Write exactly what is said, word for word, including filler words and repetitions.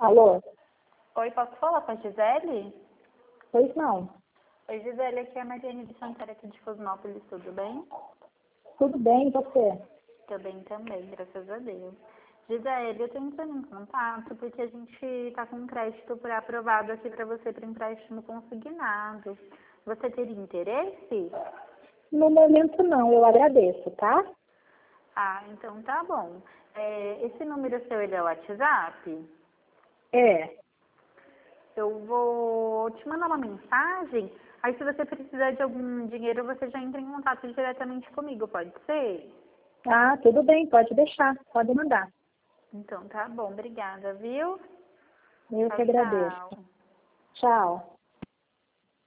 Alô? Oi, posso falar com a Gisele? Pois não. Oi, Gisele, aqui é a Mariane de Santana aqui de Cosmópolis, tudo bem? Tudo bem, e você? Tô bem também, graças a Deus. Gisele, eu tô entrando em contato porque a gente tá com um crédito por aprovado aqui para você para empréstimo consignado. Você teria interesse? No momento não, eu agradeço, tá? Ah, então tá bom. É, esse número seu, ele é o WhatsApp? É. Eu vou te mandar uma mensagem, aí se você precisar de algum dinheiro, você já entra em contato diretamente comigo, pode ser? Ah, tudo bem, pode deixar, pode mandar. Então tá bom, obrigada, viu? Eu Tchau, que agradeço. tchau. Tchau.